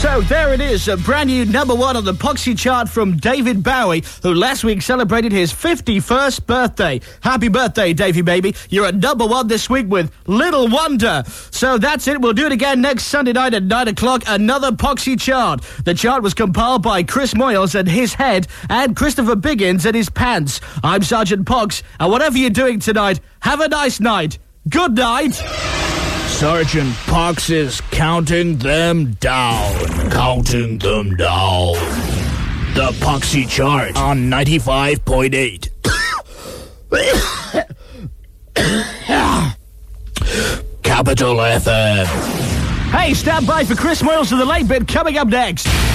So there it is, a brand new number one on the Poxy chart from David Bowie, who last week celebrated his 51st birthday. Happy birthday, Davey baby. You're at number one this week with Little Wonder. So that's it. We'll do it again next Sunday night at 9 o'clock. Another Poxy chart. The chart was compiled by Chris Moyles and his head and Christopher Biggins and his pants. I'm Sergeant Pox, and whatever you're doing tonight, have a nice night. Good night. Sergeant Pox is counting them down. Counting them down. The Poxy chart on 95.8. Capital FM. Hey, stand by for Chris Moyles of the Late Bit coming up next.